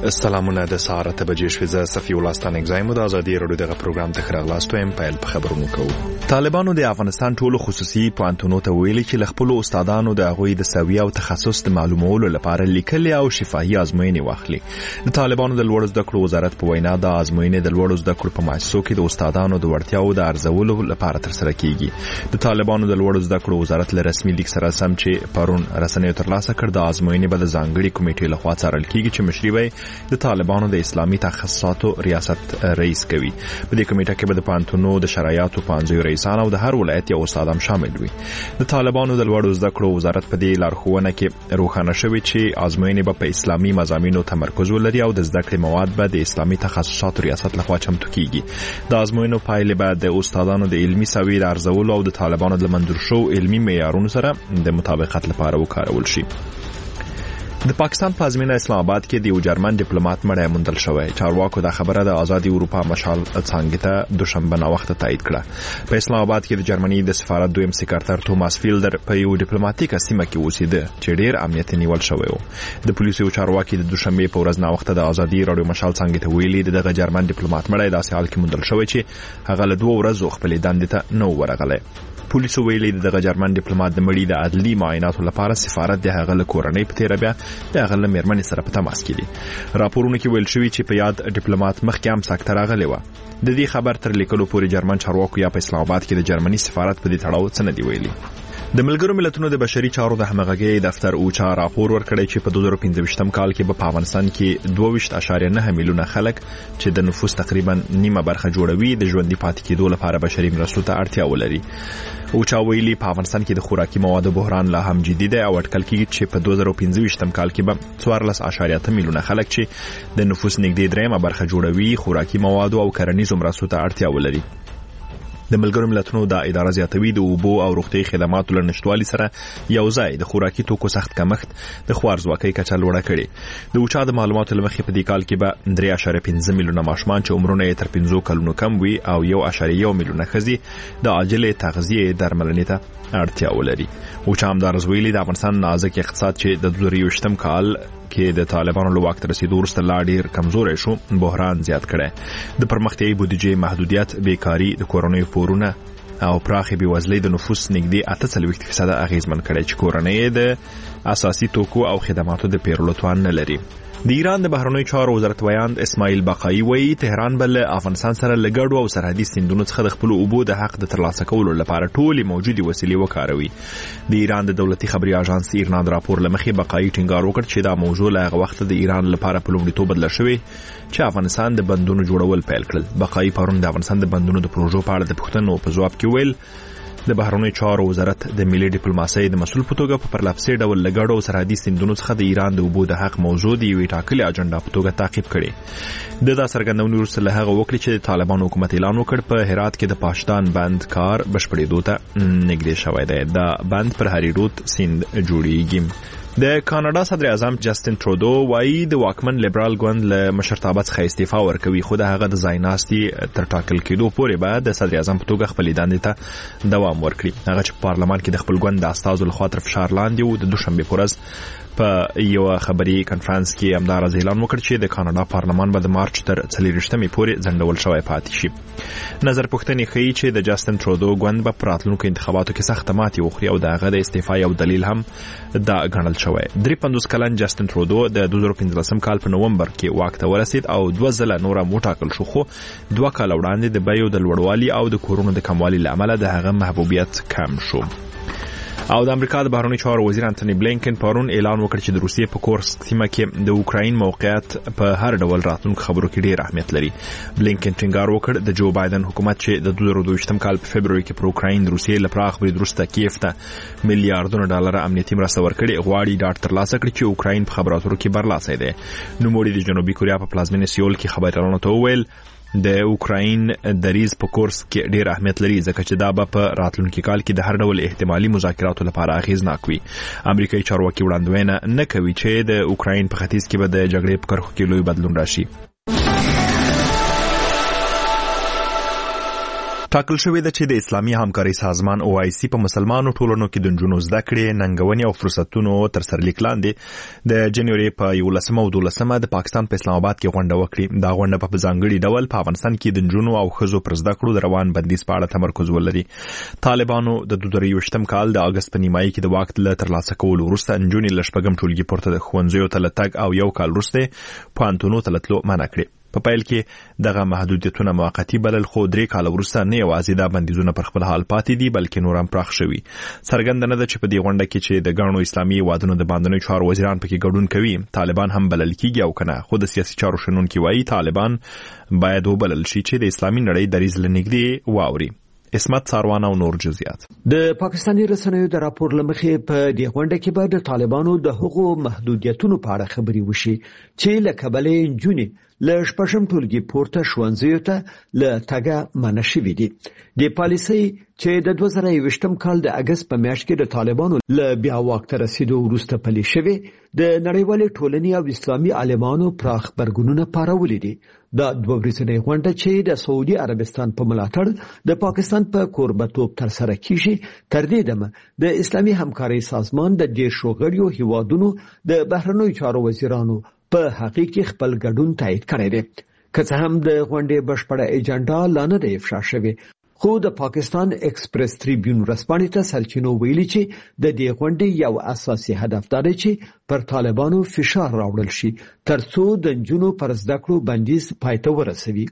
سلامونه د سهار 8 بجې شوې ز صفي ولستان اگزایم د ازادي رادیو دغه پروګرام ته خراغلاستو ایم پایل په خبرونو کوو. طالبانو د افغانستان ټولو خصوصي پوهنتونونو ته ویلي چې خپل استادانو د هغوی د سویه او تخصص د معلومولو لپاره لیکلي او شفاهي ازموینې واخلي. د طالبانو د لوړو زده کړو وزارت په وینا د ازموینې د لوړو زده کړو په مؤسسو کې د استادانو د وړتیاو د ارزولو لپاره ترسره کیږي. د طالبانو د لوړو زده کړو وزارت له رسمي لیک سره سم چې پرون رسنیو ترلاسه کړ د ازموینې به د ځانګړي کمیټې لخوا څارل کیږي چې مشري وي د طالبانو د اسلامي تخصصاتو ریاست رئیس کوي. په دې کمیټه کې به د پوهنتونونو د شرایطو پوهنځیو رئیسان او د هر ولایت یو استاد هم شامل وي. د طالبانو د لوړو زده کړو وزارت په دې لارښوونه کې روښانه شوی چې ازموینې به په اسلامي مضامینو تمرکز ولري او د زده کړې مواد به د اسلامي تخصصاتو ریاست لخوا چمتو کیږي. د ازموینو پایلې به د استادانو د علمي سویې د ارزولو او د طالبانو د منظور شو علمي معیارونو سره د مطابقت لپاره وکارول شي. د پاکستان په ازمینه اسلام آباد کې د یو جرمن ډیپلوماټ مړی موندل شوی. چارواکو دا خبره د آزادي اروپا مشال څانګې ته دوشنبه ناوخته تایید کړه. په اسلام آباد کې د جرمني د سفارت دویم سکرټر توماس فیلډر په یو ډیپلوماټیک سیمه کې اوسېده چې ډیر امنیت نیول شوی و. د پولیسو چارواکي د دوشنبه په ورځ ناوخته د آزادي رادیو مشال څانګې ته ویلي دغه جرمن ډیپلوماټ مړی داسې حال کې موندل شوی چې هغه له 2 ورځو خپل دندې ته نو ورغلی. پولیسو ویلي دغه جرمن ډیپلوماټ د مړي د عدلي معایناتو لپاره سفارت د هغه له کورنۍ په تیر بیا د هغه له میرمنې سره په تماس کې دي. راپورونه کې ویل شوی چې په یاد ډیپلوماټ مخکې هم سکته راغلی و. د دې خبر تر لیکلو پورې جرمن چارواکو یا په اسلام آباد کې د جرمني سفارت په دې تړاو څه نه دی ویلي. د ملګرو ملتونو د بشري چارو د همغږۍ دفتر اوچا راپور ورکړی چې په 2015 کال کې په افغانستان کې 22.9 میلیونه خلک چې د نفوس تقریبا نیمه برخه جوړوي د ژوندۍ پاتې کېدو لپاره بشري مرستو ته اړتیا ولري. اوچا ویلي په افغانستان کې د خوراکي موادو بحران لا هم جدي دی او اټکل کېږي چې په 2015 کال کې به 14.8 میلیونه خلک چې د نفوس نږدې دریمه برخه جوړوي خوراکي موادو او کرنیزو مرستو ته اړتیا ولري. د ملګرو ملتونو د اداره زیاتوي د اوبو او روغتي خدماتو له نشټوالي سره یو ځای د خوراکي توکو سخت کمښت د خوارځواکۍ کچه لوړه کړې. د اوچا د معلوماتو له مخې په دې کال کې به 3.5 میلیونه ماشومان چې عمرونه یې تر 15 کلونو کم وي او 1.1 میلیونه ښځې د عاجلې تغذیې درملنې ته اړتیا ولري. اوچا همدارس ویلي د افغانستان نازک اقتصاد چې د 2020 کال کې د طالبانو له واک ته رسیدو وروسته لا ډیر کمزوری شو بحران زیات کړی. د پرمختیایي بودیجې محدودیت، بیکاری، د کورنیو پورونه او پراخې بېوزلۍ د نفوس نږدې 48% اغیزمن کړی چې کورنۍ د اساسي توکو او خدماتو د پیرلو توان نه لري. د ایران د بهرنیو چارو وزارت ویاند اسماعیل باقایي وایي تهران بل افغانستان سره لګړو او سرحدي سیندونو څخه د خپل اوبو د حق د ترلاسه کولو لپاره ټولې موجودي وسیلې وکاروي. د ایران د دولتي خبري اژانس ایرنا راپور لمخې باقایي ټینګار وکړ چې دا موضوع له هغه وخت د ایران لپاره په لومړیتوب بدل شوی چې افغانستان د بندونو جوړول پیل کړل. باقایي پرون د افغانستان د بندونو د پروژو په اړه د پوښتنو په ځواب کې ویل د بهرنیو چارو وزارت د ملي ډیپلوماسۍ د مسؤل په توګه په پرلپسې ډول لګړو او سرحدي سیندونو څخه د ایران د اوبو د حق موضوع د یوې ټاکلې اجنډا په توګه تعقیب کړي. د دا څرګندونې وروسته له هغه وکړي چې د طالبانو حکومت اعلان وکړ په هرات کې د پاشتان بند کار بشپړېدو ته نږدې شوی دی. دا بند پر هریرود سیند جوړیږي. د کاناډا صدر اعظم جسټن ترودو وایي د واکمن لیبرال ګوند له مشرتابه څخه استعفا ورکوي خو د هغه د ځای ناستي تر ټاکل کېدو پورې به د صدر اعظم په توګه خپلې دندې ته دوام ورکړي. هغه چې په پارلمان کې د خپل ګوند د استازو لخوا تر فشار لاندې و د دوشنبه په ورځ په یو خبري کانفرنس کې همدارز اعلان وکړ چې د کاناډا پارلمان به د مارچ تر 24مې پورې ځنډول شوی پاتې شي. نظر پوښتنې ښیي چې د جسټن ترودو ګوند به په راتلونکو انتخاباتو کې سخته ماتې وخوري او د هغه د استعفا یو دلیل هم دا ګڼل شوی. 53 کلن جسټن ترودو د 2015 کال په نومبر کې واک ته ورسید او 2 ځله نور وټاکل شو خو 2 کال وړاندې د بیو د لوړوالي او د کورونو د کموالي لامل د هغه محبوبیت کم شو. او د امریکا د بهرنیو چارو وزیر انټونی بلینکن پرون اعلان وکړ چې د روسیې په کورسک سیمه کې د اوکراین موقعیت په هر ډول راتلونکو خبرو کې ډیر اهمیت لري. بلینکن ټینګار وکړ د جو بایدن حکومت چې د 2022 کال په فبرवरी کې پر اوکراین د روسیې له پراخ برید وروسته کیف ته میلیارډونو ډالر امنیتي مرسته ورکړي غواړي ډاډ ترلاسه کړي چې اوکراین په خبرو اترو کې برلاسي دی. نوموړي د جنوبي کوریا په پلازمینه سیول کې خبرونه ته وویل د اوکراین دریز په کورس کې ډیر اهمیت لري ځکه چې دا به په راتلونکي کال کې د هر ډول احتمالي مذاکراتو لپاره اغیزناک وي. امریکایي چارواکي وړاندوینه نه کوي چې د اوکراین په ختیځ کې به د جګړې په کرښو کې لوی بدلون راشي. ټاکل شوې ده چې د اسلامي همکارۍ سازمان OIC په مسلمانو ټولنو کې د نجونو زده کړې، ننګونې او فرصتونو تر سرلیک لاندې د جنوري په 11 او 12 د پاکستان په اسلام آباد کې غونډه وکړي. دا غونډه په ځانګړي ډول په افغانستان کې د نجونو او ښځو پر زده کړو د روان بندیز په اړه تمرکز ولري. طالبانو د 2023م کال د اگست په نیمایي کې د واک له ترلاسه کولو وروسته نجونې له شپږم ټولګي پورته د ښوونځیو ته تګ او یو کال وروسته پوهنتونونو ته تلو منع کړې. په پیل کې دغه محدودیتونه موقتی بلل، خو 3 کال وروسته نه یوازې دا بندیزونه پر خپل حال پاتې دي بلکې نور هم پراخ شوي. څرګنده نه ده چې په دې غونډه کې چې د ګڼو اسلامي هیوادونو د باندنیو چارو وزیران پکې ګډون کوي طالبان هم بلل کیږي او کنه. خو د سیاسي چارو شنونکي وایي طالبان باید وبلل شي چې د اسلامي نړۍ دریځ لنږدې واوري. اسمت ساروان او نور جزئیات. د پاکستاني رسنیو د راپور لمخې په دې غونډه کې به د طالبانو د حقوقو محدودیتونو په اړه خبري وشي چې له کبلې جونې له شپږم ټولګي پورته ښوونځیو ته له تګه منع شوې دي. د پالیسۍ چې د 2021م کال د اگست په میاشت کې د طالبانو له بیا واک ته رسیدو وروسته پلي شوې د نړیوالې ټولنې او اسلامي عالمانو پراخ غبرګونونه پارولې دي. دا 2 ورځنۍ غونډه چې د سعودي عربستان په ملاتړ د پاکستان په کوربتوب تر سره کیږي، تر دې دمه د اسلامي همکارۍ سازمان د 10 غړیو هیوادونو د بهرنیو چارو وزیرانو په حقیقي خپل ګډون تایید کړی دی. که څه هم د غونډې بشپړه ایجنډا لا نه ده افشا شوې، خو د پاکستان ایکسپریس ټریبیون ورځپاڼې ته سرچینو ویلي چې د دې غونډې یو اساسي هدف دا دی چې پر طالبانو فشار راوړل شي ترڅو د نجونو پر زده کړو بندیز پای ته ورسوي.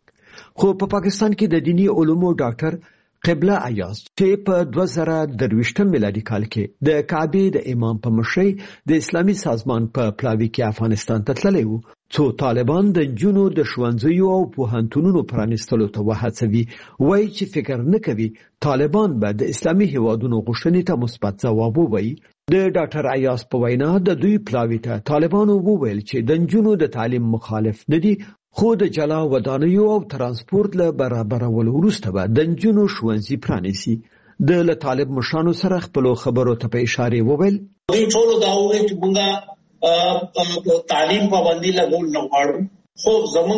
خو په پاکستان کې د دینی علومو ډاکټر قبله ایاز چې په 2023 میلادي کال کې د کعبه د امام په مشرۍ د اسلامي سازمان په پلاوي کې افغانستان ته تللی وو، څو طالبان د جنونو د ښوونځیو او پوهنتونونو پرانیستلو ته وهڅوي. وایي چې فکر نه کوي طالبان به د اسلامي هیوادونو غوښتنې ته مثبت ځواب ووایي. د ډاکټر ایاز په وینا د دوی پلاوي ته طالبانو وویل چې د جنونو د تعلیم مخالف نه دي، خو د جلا ودانیو او ترانسپورت له برابرولو وروسته به د نجونو ښوونځي پرانیسي. د طالب مشرانو سره خپل خبرو ته په اشاره وویل دوی ټول دا وایي چې موږ تعلیم پابندي لګول نه غواړو، خو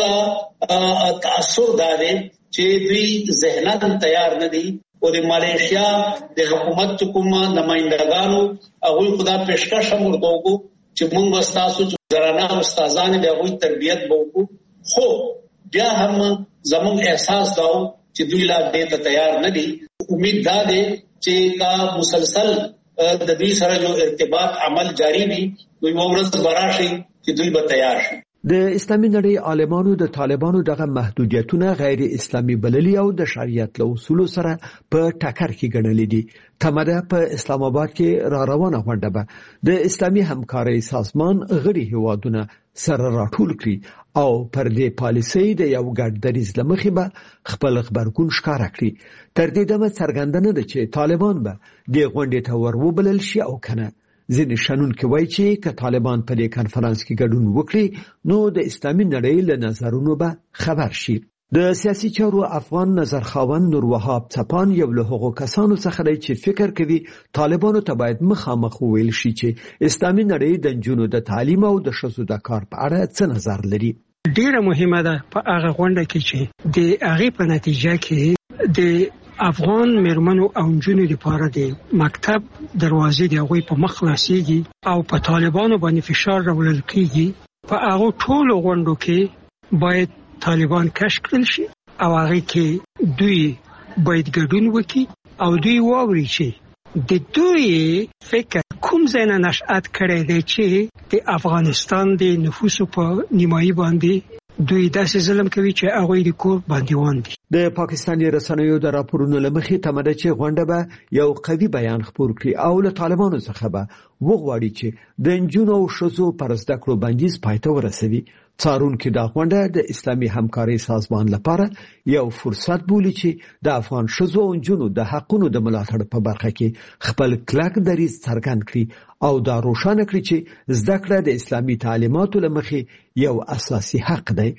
زموږ تاثر دا دی چې دوی ذهناً تیار نه دي او د مالیشیا د حکومت کوم نمائندګانو هغه خدا پیشکش هم ورته وکړو چې موږ تاسو زرانا استادان د هغوی تربیت وکړو، خو بیا هم زموږ احساس داو چې دوی لا دې ته تیار نه دي. امید دا دی چې کا مسلسل د دې سره جو ارتباط عمل جاری وي، دوی ورځ براشي چې دوی به تیار شي. د اسلامي نړۍ عالمانو د طالبانو دغه محدودیتونه غیر اسلامي بللي او د شریعت له اصولو سره په ټکر کې ګڼلې دي. تمده په اسلام آباد کې را روانه غونډه به د اسلامي همکارۍ سازمان غړي هیوادونه سره راټول کړي او پر دې پالیسۍ د یو ګډ دریځ لمخې به خپل خبرګون ښکاره کړي. تر دې دمه څرګنده نه ده چې طالبان به د غونډې ته وروبلل شي او کنه. ځینې شنونکي وایي چې که طالبان په دې کنفرانس کې ګډون وکړي نو د اسلامي نړۍ له نظرونو به خبر شي. د سیاسي چارو افغان نظرخواند نور وهاب څپان یو له هغو کسانو څخه دی چې فکر کوي طالبانو ته باید مخامخ وویل شي چې اسلامي نړۍ د نجونو د تعلیم او د ښځو د کار په اړه څه نظر لري. ډیره مهمه ده په هغه غونډه کې چې د هغې په نتیجه کې د افغان مېرمنو او نجونو لپاره د مکتب دروازې د هغوی په مخ خلاصېږي او په طالبانو باندې فشار راوړل کېږي. په هغو ټولو غونډو کې باید طالبان کشف کړل شي او هغه کې دوی باید ګډون وکړي او دوی واوري چې د دوی فکر کوم ځای نه نشأت کړی دی چې د افغانستان د نفوسو په نیمایي باندې دوی داسې ظلم کوي چې هغوی د کور بندیوان دي. د پاکستاني رسنیو د راپورونو له مخې تمده چې غونډه به یو قوي بیان خپور کړي او له طالبانو څخه به وغواړي چې د نجونو او ښځو پر زده کړو بندیز پای ته ورسوي. څارونکي دا غونډه د اسلامي همکارۍ سازمان لپاره یو فرصت بولي چې د افغان ښځو او نجونو د حقونو د ملاتړ په برخه کې خپل کلک دریځ څرګند کړي او دا روښانه کړي چې زده کړه د اسلامي تعلیماتو له مخې یو اساسي حق دی.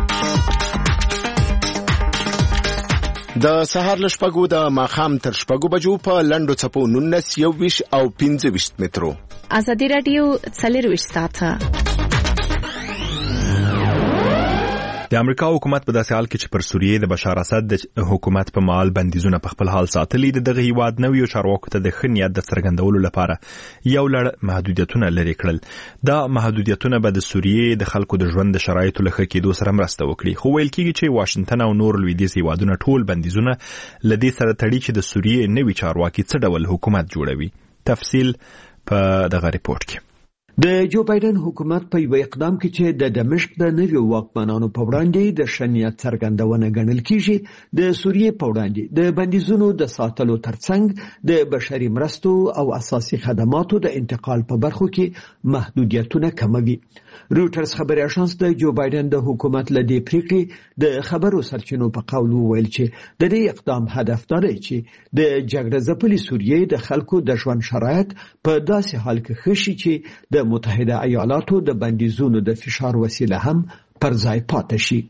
د سهار له شپږو د ماښام تر شپږو بجو په لنډو څپو 19 21 او 25 مترو. ازادي رادیو 24 ساعته د امریکا حکومت په داسې حال کې چې پر سوریه د بشار اسد د حکومت په مال بندیزونه په خپل حال ساتلي دغه هیواد نویو چارواکو ته د ښه نیت د څرګندولو لپاره یو لړ محدودیتونه لري کړل. دا محدودیتونه به د سوریه د خلکو د ژوند د شرایطو له ښه کېدو سره مرسته وکړي. خو ویل کېږي چې واشنگټن او نور لویدیځ هیوادونه ټول بندیزونه له دې سره تړي چې د سوریه نوي چارواکي څه ډول حکومت جوړوي. تفصیل په دغه ریپورت کې. د جو بایدن حکومت په یو اقدام کې چې د دمشق د نویو واکمنانو په وړاندې د شنیت څرګندونه ګڼل کیږي د سوریه په وړاندې د بندیزونو د ساتلو ترڅنګ د بشري مرستو او اساسي خدماتو د انتقال په برخو کې محدودیتونه کموي. رویټرز خبري اژانس د جو بایدن د حکومت له دې پریکړې د خبرو سرچینو په قول وویل چې د دې اقدام هدف دا دی چې د جګړه ځپلې سوریه د خلکو د ژوند شرایط په داسې حال کې ښه شي چې د متحده ایالاتو د بندیزونو د فشار وسیله هم پر ځای پاتې شي.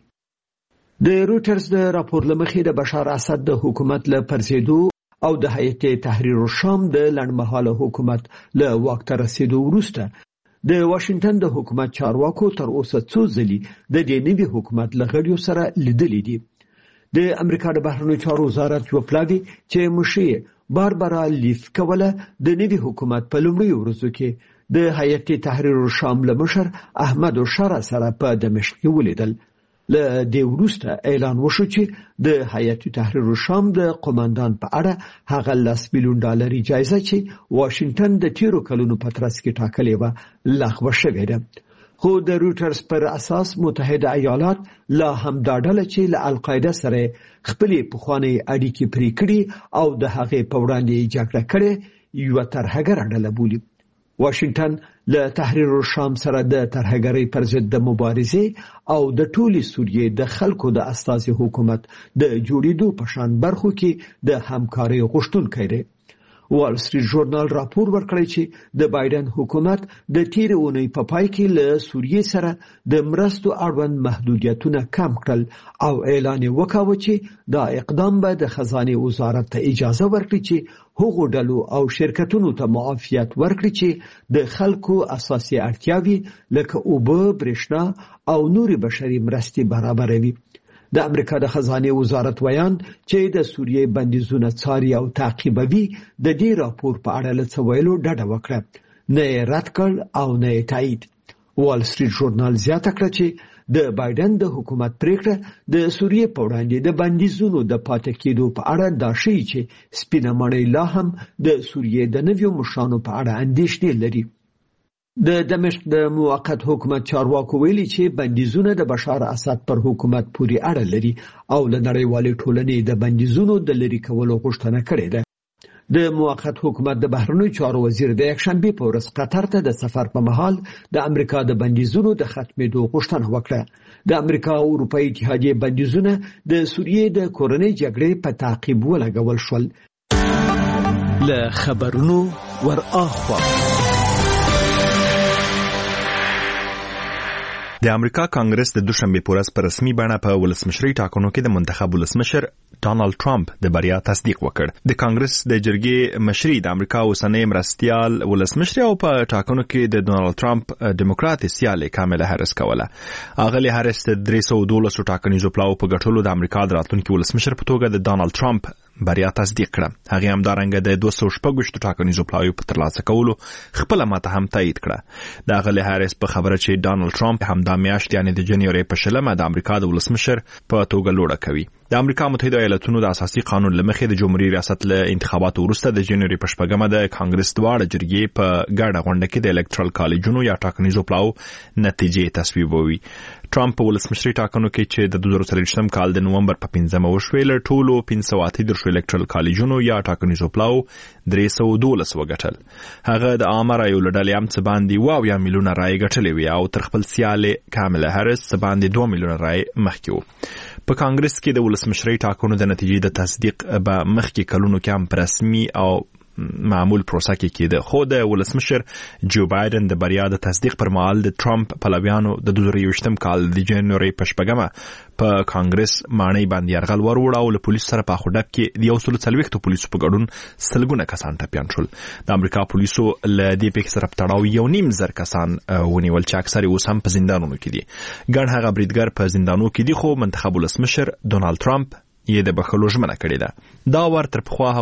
د رویټرز د راپور لمخې د بشار اسد د حکومت له پرځېدو او د هیئت تحریر الشام د لنډمهاله حکومت له واک ته رسیدو وروسته د واشنگټن د حکومت چارواکو تر اوسه څو ځلې د دې نوي حکومت له غړیو سره لیدلي دي. د امریکا د بهرنیو چارو وزارت یو پلاوی چې مشیر باربرا لیف کوله د نوي حکومت په لومړیو ورځو کې د هیئت تحریر الشام له مشر احمد الشارع سره په دمشق کې ولیدل. له دې وروسته اعلان وشو چې د هیئت تحریر الشام د قوماندان په اړه هغه $10 میلیون جایزه چې واشنگټن د تیرو کلونو په ترڅ کې ټاکلې و لغوه شوې ده. خو د رویټرز پر اساس متحده ایالات لا هم دا ډله چې له القاعده سره خپلې پخوانۍ اړیکې پرې کړي او د هغې په وړاندې جګړه کړې یوه ترهګره ډله بولي. واشنگټن له تحریر الشام سره د ترهګرۍ پر ضد د مبارزې او د ټولې سوریې د خلکو د استازي حکومت د جوړېدو په شان برخو کې د همکارۍ غوښتونکی دی. وال سټریټ ژورنال راپور ورکړی چې د بایدن حکومت د تیر اونۍ په پای کې له سوریې سره د مرستو اړوند محدودیتونه کم کړل او اعلان وکاوه چې دا اقدام به د خزانه وزارت ته اجازه ورکړي چې هغو ډلو او شرکتونو ته معافیت ورکړي چې د خلکو اساسي اړتیاوې لکه اوبه، برېښنا او نورې بشري مرستې برابروي. د امریکا د خزانه وزارت ویان چې د سوریې بندیزونه څاري او تعقیبوي د دې راپور په اړه له څه ویلو ډډه وکړه، نه یې رد کړ او نه یې تایید. وال سټریټ ژورنال زیاته کړه چې د بایدن د حکومت پریکړه د سوریې په وړاندې د بندیزونو د پاتې کېدو په اړه دا ښیي چې سپینه ماڼۍ لا هم د سوریې د نویو مشرانو په اړه اندېښنې لري. د دمشق د موقت حکومت چارواکو ویلي چې بندیزونه د بشار اسد پر حکومت پورې اړه لري او له نړیوالې ټولنې د بندیزونو د لرې کولو غوښتنه کړې ده. د موقت حکومت د بهرنیو چارو وزیر د یکشنبه په ورځ قطر ته د سفر په مهال د امریکا د بندیزونو د ختمېدو غوښتنه وکړه. د امریکا او اروپאי اتحادیې بندیزونه د سوریې د کورنۍ جګړې په تعقیب ولګول شول. له خبرونو ور اخوا د امریکا کانګرس د دوشنبه په ورځ په رسمي بڼه په ولسمشرۍ ټاکنو کې د منتخب ولسمشر ډانلډ ټرمپ د بریا تصدیق وکړ. د کانګرس د جرګې مشري د امریکا اوسنۍ مرستیال ولسمشر او په ټاکنو کې د ډونالد ټرمپ ډیموکرات سیالي کاملا هریس کوله. اغلی هریس د 312 ټاکنیزو پلاو په ګټلو د امریکا د راتلونکي ولسمشر په توګه د ډونالد ټرمپ بریا تصدیق کړه. هغه هم دارنګه د 214 ټاکنیزو پلاو په ترلاسه کولو خپل ماته هم تایید کړه. د اغلی هریس په خبره چې ډونالد ټرمپ هم د میاشتې یعنی د جنوري په شلمه د امریکا د ولسمشر په توګه لوړه کوي. د امریکا متحده ایالاتونو د اساسي قانون لمخې د جمهوریت ریاست له انتخاباتو وروسته د جنوري په شپږمه د کانګرس دواړه جرګې په ګډه غونډه کې د الکترال کالجونو یا ټاکنیزو پلاو نتیجې تصویبوي. ټرمپ په ولسمشري ټاکنو کې چې د 2023 کال د نومبر په 15مه وشوه له ټولو 513 الکترال کالجونو یا ټاکنیزو پلاو 312 وګټل. هغه د عامه رایو لړل هم څه باندې 2 میلیونه رای ګټلې وي او تر خپل سیاله کاملا هریس څه باندې 2 میلیونه رای مخکې وو. په کانګرس کې د ولسمشري ټاکنو د نتیجې د تصدیق به مخکې کلونو کې هم رسمي او معمول پروسه کې کېده. خو د ولسمشر جو بایدن د بریا د تصدیق پر مهال د ټرمپ پلویانو د 2023م کال د جنوري په 8مه په کانګرس مانۍ باندې یرغل وروړ او له پولیسو سره په خډک کې د 140 پولیسو په ګډون سلګونه کسان ټپيان شول. د امریکا پولیسو له دې پیښې سره په تړاو 1.5 کسان ونیول چې اکثر اوس هم په زندانونو کې دي. ګڼ هغه بریدګر په زندانونو کې دي خو منتخب ولسمشر ډونالد ټرمپ یې د بخښلو ژمنه کړې ده. دا ور تر پخوا